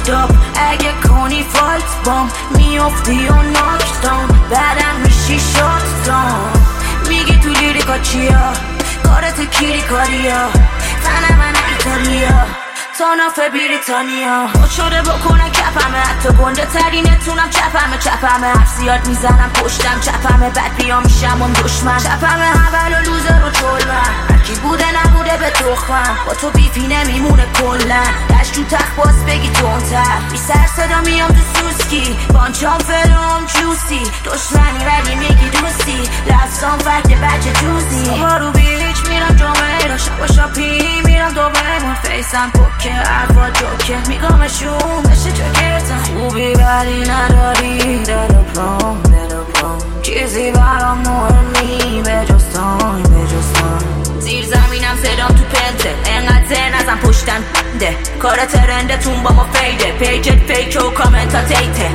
استاپ اگه کنی فایت بام میافتی و ناکدام بعدم میشی شات دام میگی تو لیریکا چیا کارت کیری کاریا فنه من ایتالیا تاناف بریتانیا خود شده بکنه کپمه حتی گنده ترینتونم چپمه حرف زیاد میزنم پشتم چپمه بد بیا میشم اون دشمن چپمه اول و لوزر و چلمن هرکی بوده نبوده به تخمم با تو بیفی نمیمونه کلن دشت تو تخت باز بگی تونتر بی سر صدا میام تو سوسکی بانچام فلوم جوسی دشمنی ولی میگی دوستی لفظام فرد بچه جوزی صبح رو بیچ میرم جامعه را شب و شاپی میرم دوباره من فیسم پوکه حرفا جوکه میگامشون بشه جاکتم خوبی بدی نداری دل پرام چیزی برام مهمی به جز تایم زیر زمینم صدام تو پنته انقدر زن ازم پشتم ده کار ترندتون با ما فیده پیجت فیک و کامنت ها تیته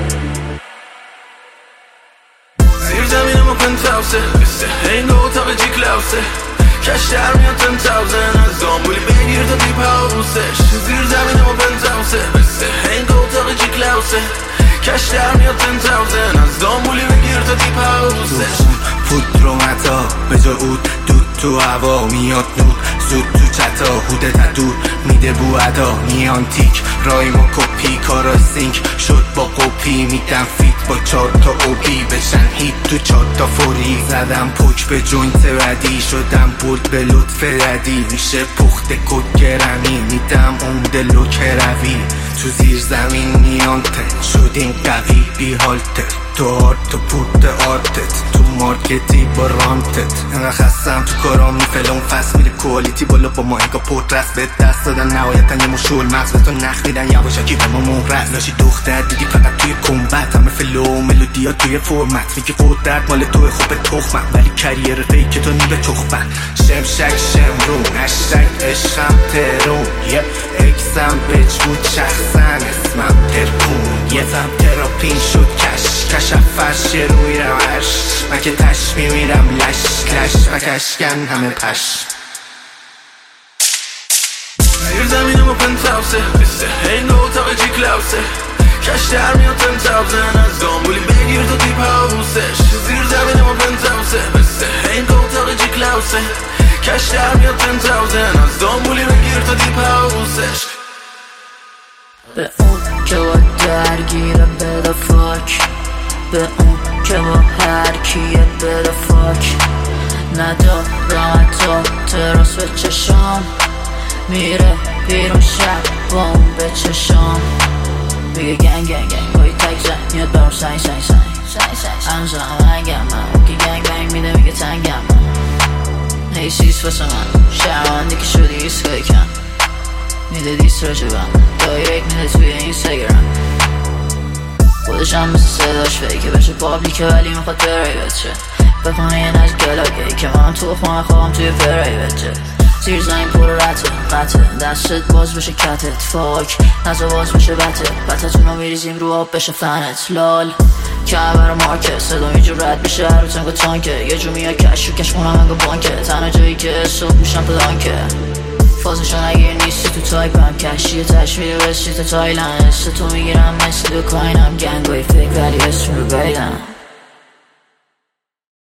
زیر زمینم و پنتاوسه هنگ و اتاق جی کلاوسه کش در میاد 10,000 از دامبولی بگیر تا دیپ هاوسش زیر زمینم و پنتاوسه هنگ و اتاق جی کلاوسه کش در میاد 10,000 از دامبولی بگیر تا دیپ هاوسش پودر و متا به جا اود دود تو هوا میاد نور زود تو چتا هوده تا دور میده بو ادا میان تیک رایم و کپی کارا سینک شد با قپی میدم فیت با 4 تا اوبی بشن هیت تو 4 تا فوری زدم پوک به جوینت ردی شدم بولد به لطف ردی میشه پخت کد گرمی میدم اون دلو که روی تو زیر زمین میانته شدیم قوی بی حالتت تو آرت تو پوت آرتت تو مارکتی با رانتت انقدر خستم تو کارام میفلم فست میره کوالیتی بالا با ما انگا پورترست به دست دادن نهایتا یه مشول مغز به تو نخ میدن یواشکی به ما مهرست لاشی دختر دیدی فقط توی کمبت همه فلو و ملودی ها توی فرمت میگی قدرت مال توی خوب تخمم ولی کریر فیک تو نیبه چخبن شمشک شمرون هشتگ عشقم ترون یه اکسم بچ بود شخصن اسمم ترکون یه زم تراپین شد کش فرش روی روش من که تش میمیرم لش و کشکن همه پش زیر زمینم و پنتاوسه هنگ و اتاق جی کلاوسه کش در میاد 10,000 از دامبولی بگیر تا دیپ هاوسش زیر زمینم و پنتاوسه هنگ و اتاق جی کلاوسه کش در میاد 10,000 از دامبولی بگیر تا دیپ هاوسش به اون که با درگیره بده فاک به اون که با هر کیه بده فاک ندارم حتی تراس به چشام میره بیرون شب با اون به چشام میگه گنگ بایی تک زن میاد برام سنگ همزم هنگم من که گنگ میده میگه تنگم من نیسیست واسه من شهرمندی که شدی ایستگاهی کم میده دیست راجبم دایرک میده توی اینستاگرام خودشم مثل صداش فیکه بشه پابلیکه ولی میخواد پرایوت شه بخونه یه نجد گلاگه که من تو خونه خوابم توی پرایوت شه زیر زمین پر قطعه دستت باز بشه کتت فاک نزا باز بشه بتتونو میریزیم رو آب بشه فنت لال کبر مارکه صدا اینجور رد میشه رو تنگو تانکه یه جو میاد کش و کش خونم انگو بانکه تنها جایی که صبح میشم پلانکه فازشون اگه نیستی تو تایپم کشی تشمیل رسی تا تایلند است تو میگیرم مثل دو کاینم گنگوی فکر ولی اسم رو گایدم